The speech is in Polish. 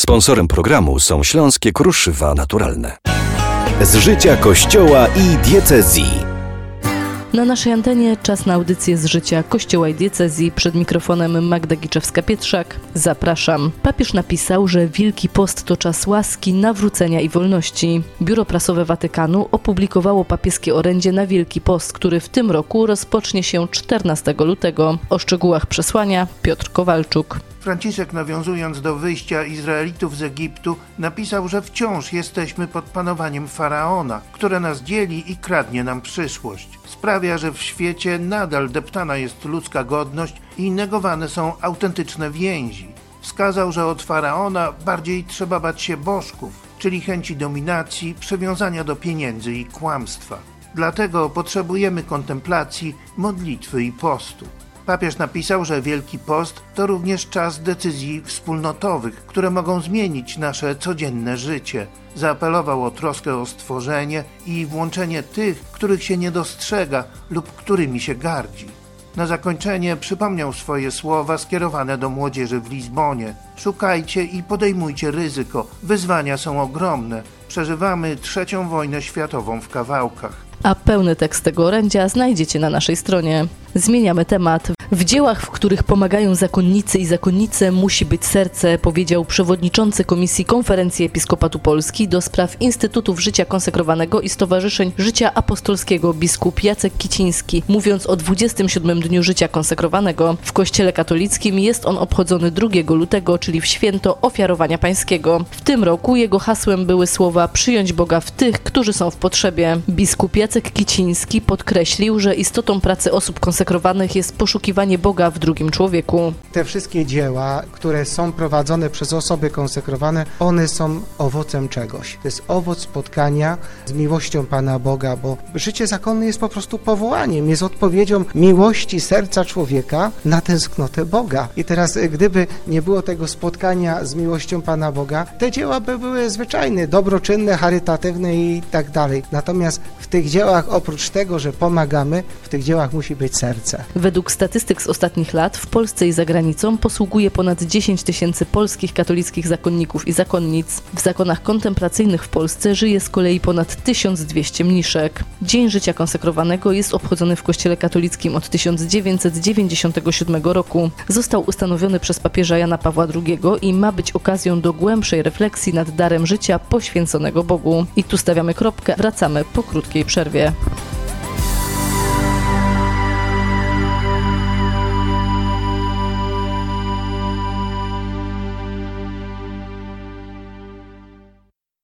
Sponsorem programu są Śląskie Kruszywa Naturalne. Z życia Kościoła i diecezji. Na naszej antenie czas na audycję z życia Kościoła i diecezji. Przed mikrofonem Magda Giczewska-Pietrzak. Zapraszam. Papież napisał, że Wielki Post to czas łaski, nawrócenia i wolności. Biuro Prasowe Watykanu opublikowało papieskie orędzie na Wielki Post, który w tym roku rozpocznie się 14 lutego. O szczegółach przesłania Piotr Kowalczuk. Franciszek, nawiązując do wyjścia Izraelitów z Egiptu, napisał, że wciąż jesteśmy pod panowaniem Faraona, które nas dzieli i kradnie nam przyszłość. Sprawia, że w świecie nadal deptana jest ludzka godność i negowane są autentyczne więzi. Wskazał, że od Faraona bardziej trzeba bać się bożków, czyli chęci dominacji, przywiązania do pieniędzy i kłamstwa. Dlatego potrzebujemy kontemplacji, modlitwy i postu. Papież napisał, że Wielki Post to również czas decyzji wspólnotowych, które mogą zmienić nasze codzienne życie. Zaapelował o troskę o stworzenie i włączenie tych, których się nie dostrzega lub którymi się gardzi. Na zakończenie przypomniał swoje słowa skierowane do młodzieży w Lizbonie. Szukajcie i podejmujcie ryzyko. Wyzwania są ogromne. Przeżywamy 3. wojnę światową w kawałkach. A pełny tekst tego orędzia znajdziecie na naszej stronie. Zmieniamy temat. W dziełach, w których pomagają zakonnicy i zakonnice, musi być serce, powiedział przewodniczący Komisji Konferencji Episkopatu Polski do spraw Instytutów Życia Konsekrowanego i Stowarzyszeń Życia Apostolskiego biskup Jacek Kiciński. Mówiąc o 27. Dniu Życia Konsekrowanego, w Kościele katolickim jest on obchodzony 2 lutego, czyli w święto Ofiarowania Pańskiego. W tym roku jego hasłem były słowa „Przyjąć Boga w tych, którzy są w potrzebie”. Biskup Jacek Kiciński podkreślił, że istotą pracy osób konsekrowanych jest poszukiwanie Boga w drugim człowieku. Te wszystkie dzieła, które są prowadzone przez osoby konsekrowane, one są owocem czegoś. To jest owoc spotkania z miłością Pana Boga, bo życie zakonne jest po prostu powołaniem, jest odpowiedzią miłości serca człowieka na tęsknotę Boga. I teraz, gdyby nie było tego spotkania z miłością Pana Boga, te dzieła by były zwyczajne, dobroczynne, charytatywne i tak dalej. Natomiast w tych dziełach, oprócz tego, że pomagamy, w tych dziełach musi być serce. Według statystyk z ostatnich lat w Polsce i za granicą posługuje ponad 10 000 polskich katolickich zakonników i zakonnic. W zakonach kontemplacyjnych w Polsce żyje z kolei ponad 1200 mniszek. Dzień Życia Konsekrowanego jest obchodzony w Kościele katolickim od 1997 roku. Został ustanowiony przez papieża Jana Pawła II i ma być okazją do głębszej refleksji nad darem życia poświęconego Bogu. I tu stawiamy kropkę, wracamy po krótkiej przerwie.